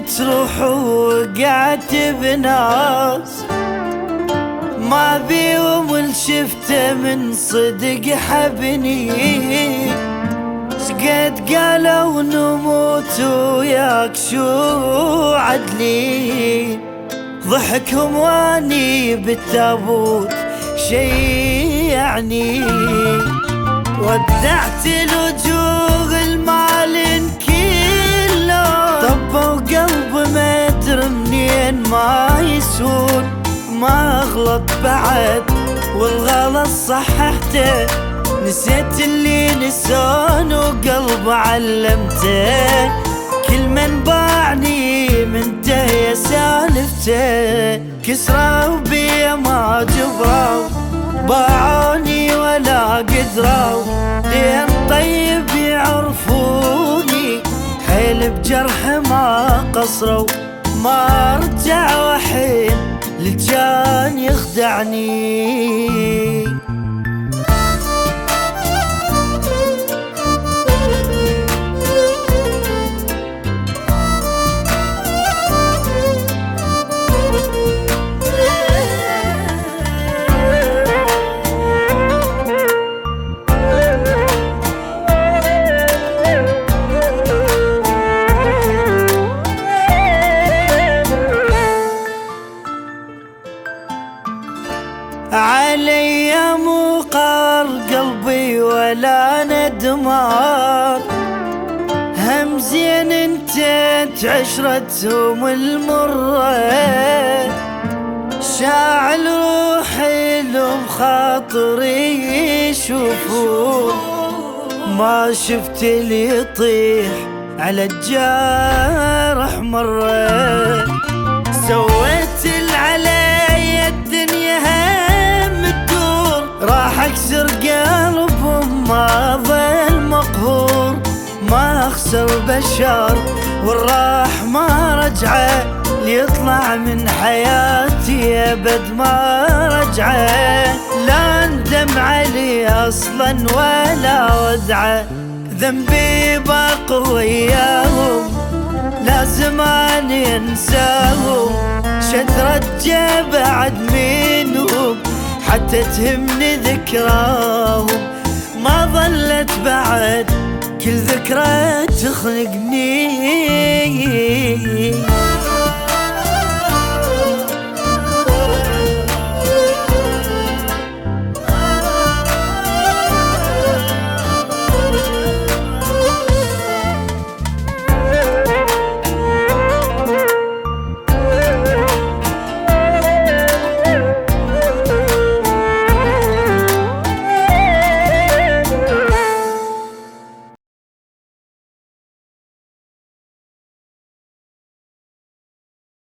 تروح وقعدت بناس ما بيهم الشفته من صدق حبني. شقد قالوا نموت وياك شو عدلي، ضحكهم واني بالتابوت شي يعني. ودعت الوجوه المال كله، طبوا قلب ما ادري منين ما يسون. ما اغلط بعد والغلط صححته، نسيت اللي نسون وقلب علمته. كل من باعني منته يا سالفته، كسروا بي ما جبروا باعوني ولا قدروا. لين طيب يعرفوني حيل بجرح ما قصروا. ما رجع وحين لجان يخدعني. علي مو قار قلبي ولا ندمار، هم زين انتت عشرتهم المرة. شاعل روحي لهم خاطري يشوفون، ما شفت اللي يطيح على الجارح مرة. سويت العلي الدنيا راح اكسر قلبهم ما ظل مقهور. ما اخسر بشر والراح ما رجعه، ليطلع من حياتي ابد ما رجعه. لا اندم عليه اصلا ولا ودعه، ذنبي باق وياهم لازم اني انساهم. شترجى بعد منهم حتى تهمني ذكراهم، ما ظلت بعد كل ذكرى تخنقني.